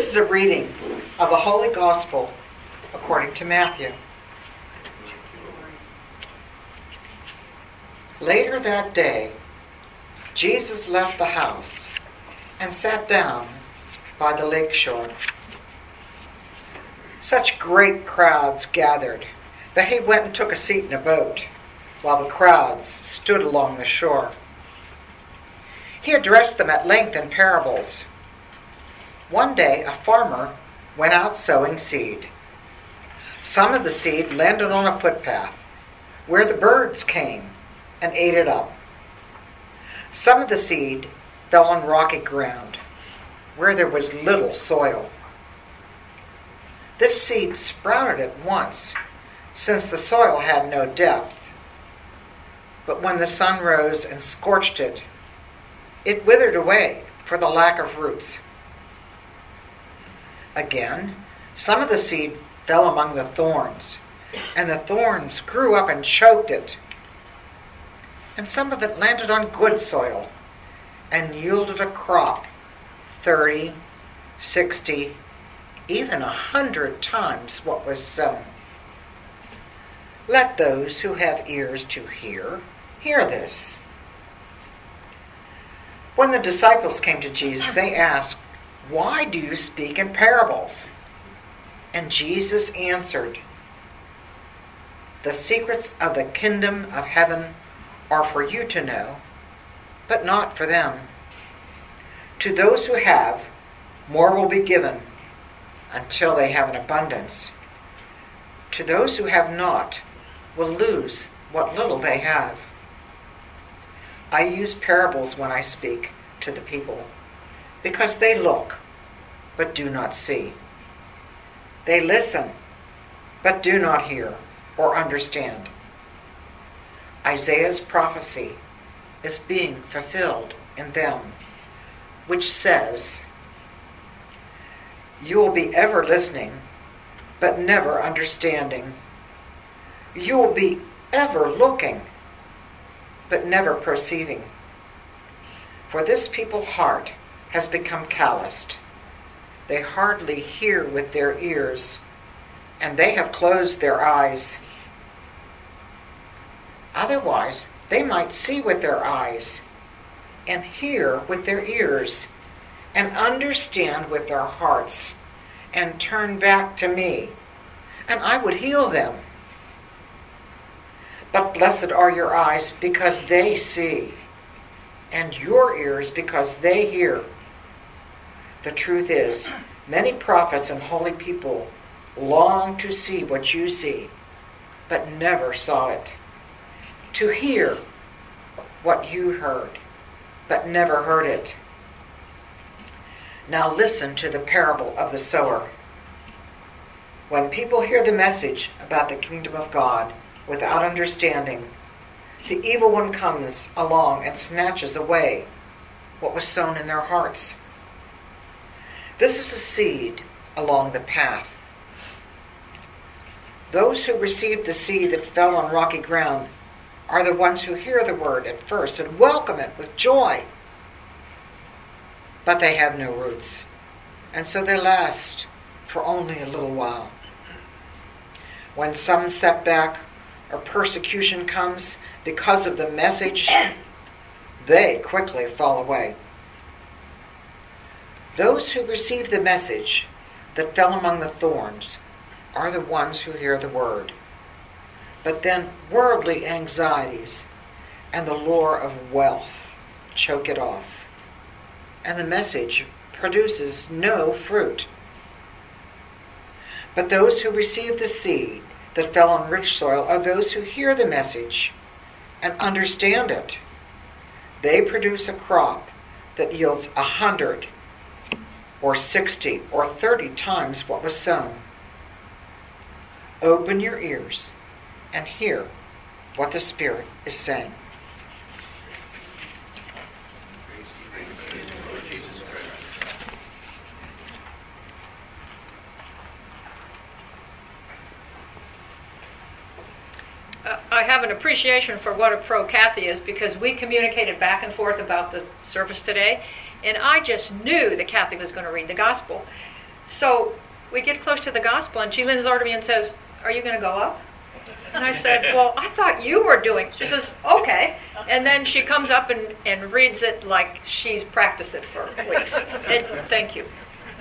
This is a reading of the Holy Gospel according to Matthew. Later that day, Jesus left the house and sat down by the lake shore. Such great crowds gathered that he went and took a seat in a boat while the crowds stood along the shore. He addressed them at length in parables. One day a farmer went out sowing seed. Some of the seed landed on a footpath where the birds came and ate it up. Some of the seed fell on rocky ground where there was little soil. This seed sprouted at once, since the soil had no depth. But when the sun rose and scorched it, it withered away for the lack of roots. Again, some of the seed fell among the thorns, and the thorns grew up and choked it. And some of it landed on good soil and yielded a crop 30, 60, even 100 times what was sown. Let those who have ears to hear this. When the disciples came to Jesus, they asked, "Why do you speak in parables?" And Jesus answered, "The secrets of the kingdom of heaven are for you to know, but not for them. To those who have, more will be given until they have an abundance. To those who have not, will lose what little they have. I use parables when I speak to the people, because they look, but do not see. They listen, but do not hear or understand. Isaiah's prophecy is being fulfilled in them, which says, 'You will be ever listening, but never understanding. You will be ever looking, but never perceiving. For this people's heart has become calloused. They hardly hear with their ears, and they have closed their eyes. Otherwise, they might see with their eyes, and hear with their ears, and understand with their hearts, and turn back to me, and I would heal them. But blessed are your eyes because they see, and your ears because they hear. The truth is, many prophets and holy people long to see what you see, but never saw it. To hear what you heard, but never heard it. Now listen to the parable of the sower. When people hear the message about the kingdom of God without understanding, the evil one comes along and snatches away what was sown in their hearts. This is the seed along the path. Those who receive the seed that fell on rocky ground are the ones who hear the word at first and welcome it with joy. But they have no roots, and so they last for only a little while. When some setback or persecution comes because of the message, they quickly fall away. Those who receive the message that fell among the thorns are the ones who hear the word. But then worldly anxieties and the lure of wealth choke it off, and the message produces no fruit. But those who receive the seed that fell on rich soil are those who hear the message and understand it. They produce a crop that yields 100 or 60 or 30 times what was sown. Open your ears and hear what the Spirit is saying. I have an appreciation for what a pro Kathy is, because we communicated back and forth about the service today, and I just knew that Kathy was going to read the gospel. So we get close to the gospel, and she leans over to me and says, "Are you going to go up?" And I said, "Well, I thought you were doing." She says, "Okay." And then she comes up and reads it like she's practiced it for weeks. Thank you.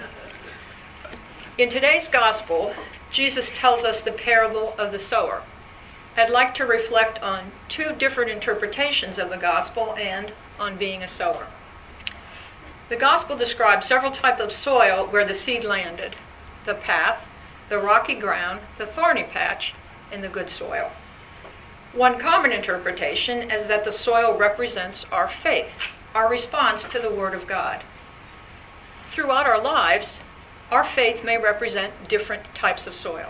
In today's gospel, Jesus tells us the parable of the sower. I'd like to reflect on two different interpretations of the gospel and on being a sower. The gospel describes several types of soil where the seed landed: the path, the rocky ground, the thorny patch, and the good soil. One common interpretation is that the soil represents our faith, our response to the Word of God. Throughout our lives, our faith may represent different types of soil.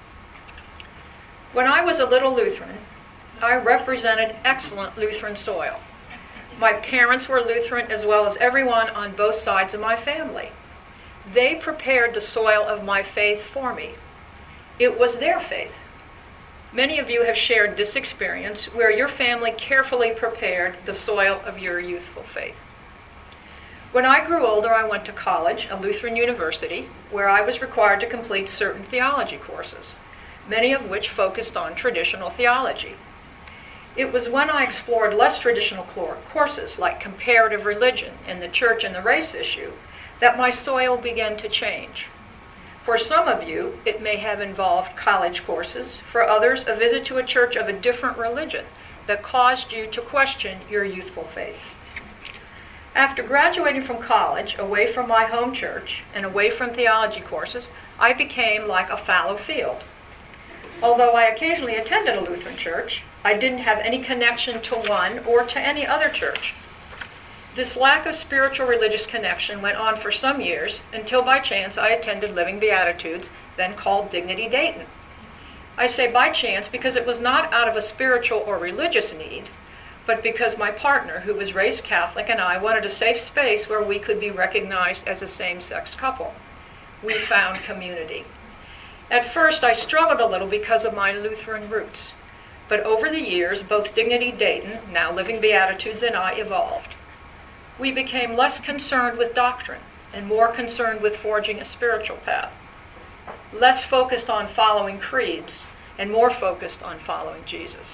When I was a little Lutheran, I represented excellent Lutheran soil. My parents were Lutheran, as well as everyone on both sides of my family. They prepared the soil of my faith for me. It was their faith. Many of you have shared this experience where your family carefully prepared the soil of your youthful faith. When I grew older, I went to college, a Lutheran university, where I was required to complete certain theology courses, many of which focused on traditional theology. It was when I explored less traditional courses like comparative religion and the church and the race issue that my soil began to change. For some of you, it may have involved college courses. For others, a visit to a church of a different religion that caused you to question your youthful faith. After graduating from college, away from my home church and away from theology courses, I became like a fallow field. Although I occasionally attended a Lutheran church, I didn't have any connection to one or to any other church. This lack of spiritual religious connection went on for some years until by chance I attended Living Beatitudes, then called Dignity Dayton. I say by chance because it was not out of a spiritual or religious need, but because my partner, who was raised Catholic, and I wanted a safe space where we could be recognized as a same-sex couple. We found community. At first, I struggled a little because of my Lutheran roots. But over the years, both Dignity Dayton, now Living Beatitudes, and I evolved. We became less concerned with doctrine and more concerned with forging a spiritual path. Less focused on following creeds and more focused on following Jesus.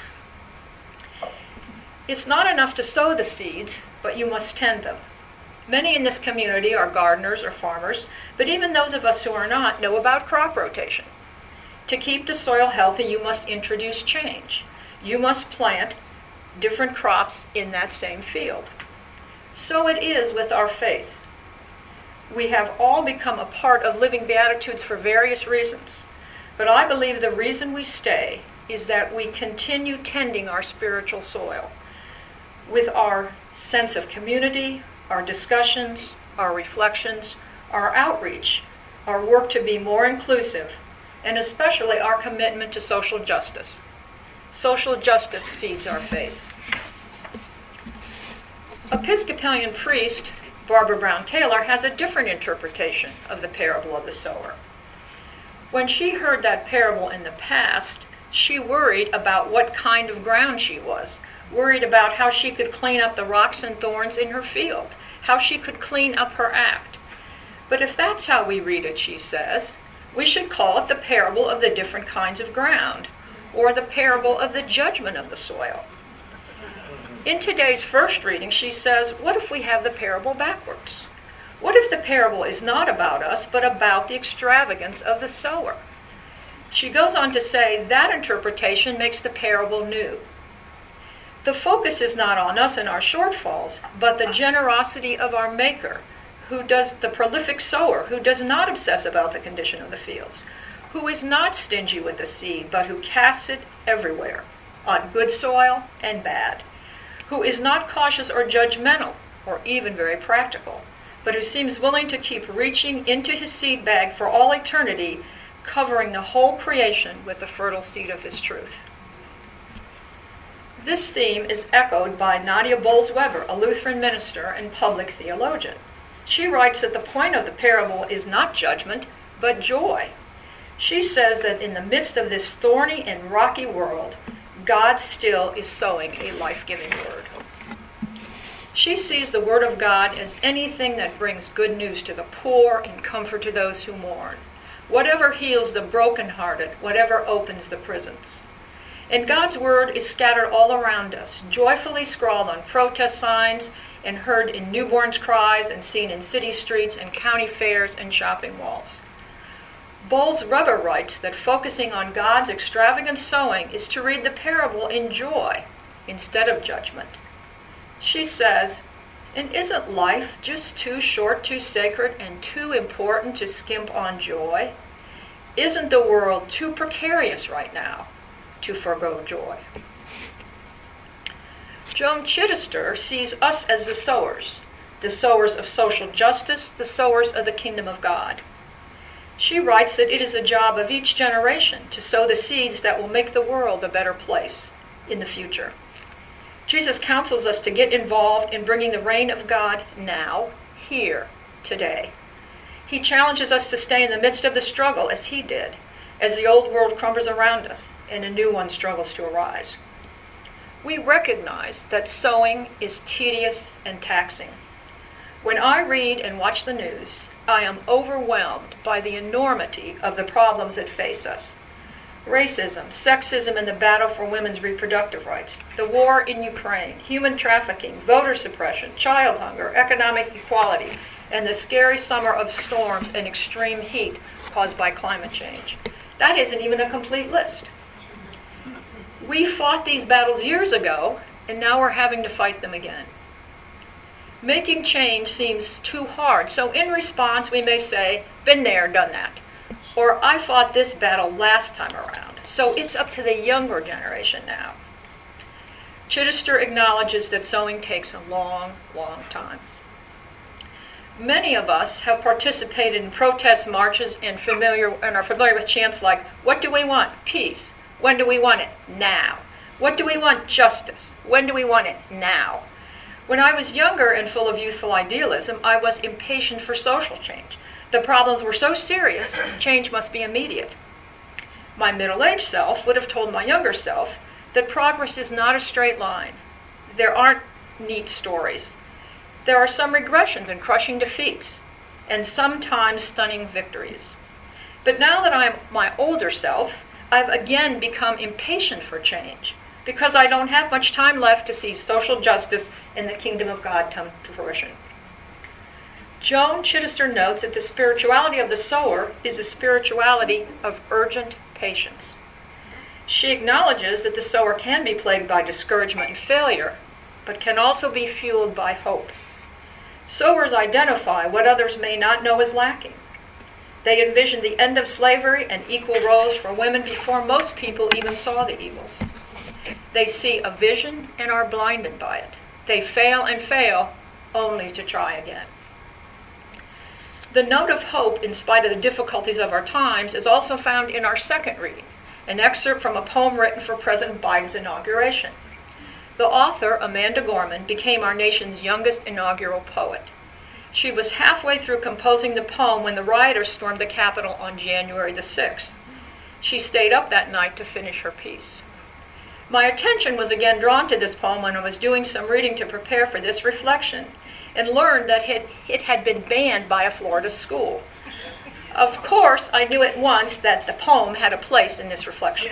It's not enough to sow the seeds, but you must tend them. Many in this community are gardeners or farmers, but even those of us who are not know about crop rotation. To keep the soil healthy, you must introduce change. You must plant different crops in that same field. So it is with our faith. We have all become a part of Living Beatitudes for various reasons, but I believe the reason we stay is that we continue tending our spiritual soil with our sense of community, our discussions, our reflections, our outreach, our work to be more inclusive, and especially our commitment to social justice. Social justice feeds our faith. Episcopalian priest Barbara Brown Taylor has a different interpretation of the parable of the sower. When she heard that parable in the past, she worried about what kind of ground she was, worried about how she could clean up the rocks and thorns in her field, how she could clean up her act. But if that's how we read it, she says, we should call it the parable of the different kinds of ground, or the parable of the judgment of the soil. In today's first reading, she says, what if we have the parable backwards? What if the parable is not about us, but about the extravagance of the sower? She goes on to say that interpretation makes the parable new. The focus is not on us and our shortfalls, but the generosity of our Maker, who does the prolific sower, who does not obsess about the condition of the fields, who is not stingy with the seed, but who casts it everywhere, on good soil and bad, who is not cautious or judgmental, or even very practical, but who seems willing to keep reaching into his seed bag for all eternity, covering the whole creation with the fertile seed of his truth. This theme is echoed by Nadia Bolz-Weber, a Lutheran minister and public theologian. She writes that the point of the parable is not judgment, but joy. She says that in the midst of this thorny and rocky world, God still is sowing a life-giving word. She sees the Word of God as anything that brings good news to the poor and comfort to those who mourn, whatever heals the brokenhearted, whatever opens the prisons. And God's Word is scattered all around us, joyfully scrawled on protest signs and heard in newborns' cries and seen in city streets and county fairs and shopping malls. Bowles-Rubber writes that focusing on God's extravagant sowing is to read the parable in joy instead of judgment. She says, and isn't life just too short, too sacred, and too important to skimp on joy? Isn't the world too precarious right now to forgo joy? Joan Chittister sees us as the sowers of social justice, the sowers of the kingdom of God. She writes that it is the job of each generation to sow the seeds that will make the world a better place in the future. Jesus counsels us to get involved in bringing the reign of God now, here, today. He challenges us to stay in the midst of the struggle as he did, as the old world crumbles around us and a new one struggles to arise. We recognize that sowing is tedious and taxing. When I read and watch the news, I am overwhelmed by the enormity of the problems that face us. Racism, sexism, and the battle for women's reproductive rights, the war in Ukraine, human trafficking, voter suppression, child hunger, economic equality, and the scary summer of storms and extreme heat caused by climate change. That isn't even a complete list. We fought these battles years ago, and now we're having to fight them again. Making change seems too hard, so in response we may say, been there, done that. Or I fought this battle last time around, so it's up to the younger generation now. Chittister acknowledges that sowing takes a long, long time. Many of us have participated in protest marches and are familiar with chants like, what do we want? Peace. When do we want it? Now. What do we want? Justice. When do we want it? Now. When I was younger and full of youthful idealism, I was impatient for social change. The problems were so serious, change must be immediate. My middle-aged self would have told my younger self that progress is not a straight line. There aren't neat stories. There are some regressions and crushing defeats, and sometimes stunning victories. But now that I'm my older self, I've again become impatient for change, because I don't have much time left to see social justice and the kingdom of God come to fruition. Joan Chittister notes that the spirituality of the sower is the spirituality of urgent patience. She acknowledges that the sower can be plagued by discouragement and failure, but can also be fueled by hope. Sowers identify what others may not know is lacking. They envision the end of slavery and equal roles for women before most people even saw the evils. They see a vision and are blinded by it. They fail and fail only to try again. The note of hope, in spite of the difficulties of our times, is also found in our second reading, an excerpt from a poem written for President Biden's inauguration. The author, Amanda Gorman, became our nation's youngest inaugural poet. She was halfway through composing the poem when the rioters stormed the Capitol on January the 6th. She stayed up that night to finish her piece. My attention was again drawn to this poem when I was doing some reading to prepare for this reflection, and learned that it had been banned by a Florida school. Of course, I knew at once that the poem had a place in this reflection.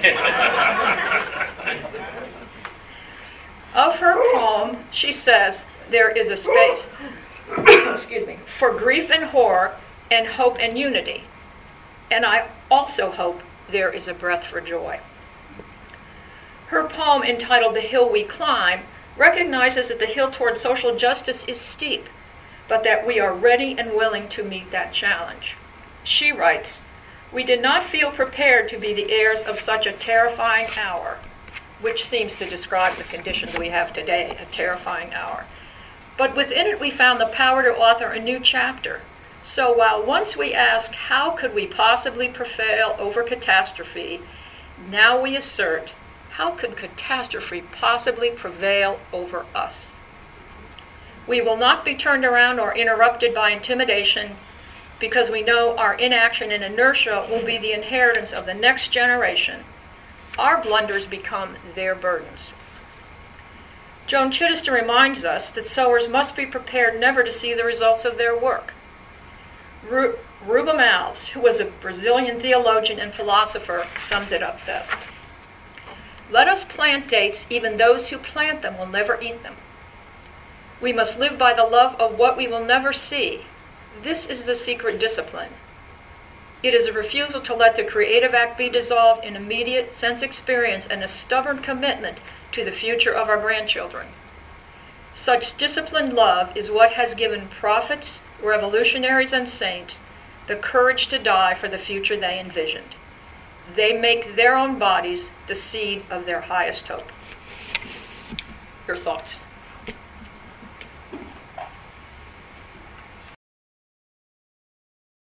Of her poem, she says, there is a space for grief and horror, and hope and unity. And I also hope there is a breath for joy. Her poem, entitled The Hill We Climb, recognizes that the hill toward social justice is steep, but that we are ready and willing to meet that challenge. She writes, "We did not feel prepared to be the heirs of such a terrifying hour," which seems to describe the conditions we have today, a terrifying hour. "But within it we found the power to author a new chapter. So while once we asked how could we possibly prevail over catastrophe, now we assert, how could catastrophe possibly prevail over us? We will not be turned around or interrupted by intimidation, because we know our inaction and inertia will be the inheritance of the next generation. Our blunders become their burdens." Joan Chittister reminds us that sowers must be prepared never to see the results of their work. Rubem Alves, who was a Brazilian theologian and philosopher, sums it up best. Let us plant dates, even those who plant them will never eat them. We must live by the love of what we will never see. This is the secret discipline. It is a refusal to let the creative act be dissolved in immediate sense experience and a stubborn commitment to the future of our grandchildren. Such disciplined love is what has given prophets, revolutionaries, and saints the courage to die for the future they envisioned. They make their own bodies the seed of their highest hope. Your thoughts?